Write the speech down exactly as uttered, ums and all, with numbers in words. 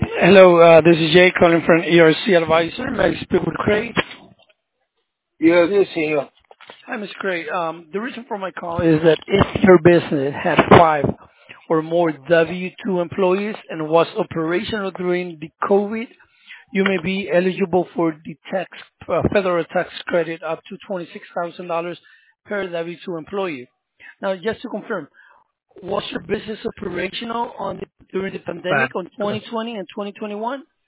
Hello, uh, this is Jay calling from E R C Advisor. May I speak with Craig? Yes, yes, senor. Hi, Mister Craig. Um, the reason for my call is that if your business had five or more W two employees and was operational during the COVID, you may be eligible for the tax, uh, federal tax credit up to twenty-six thousand dollars per W two employee. Now, just to confirm, was your business operational on the, during the Bad. pandemic on twenty twenty and twenty twenty-one?